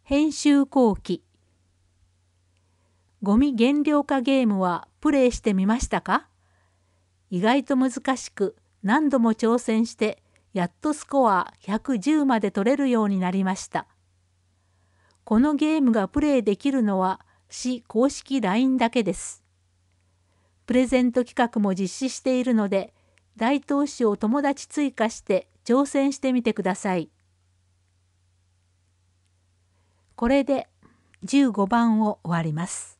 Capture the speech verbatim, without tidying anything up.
編集後期。ゴミ減量化ゲームはプレイしてみましたか？意外と難しく何度も挑戦してやっとスコアひゃくじゅうまで取れるようになりました。このゲームがプレイできるのは市公式 ライン だけです。プレゼント企画も実施しているので大東市を友達追加して挑戦してみてください。これでじゅうごばんを終わります。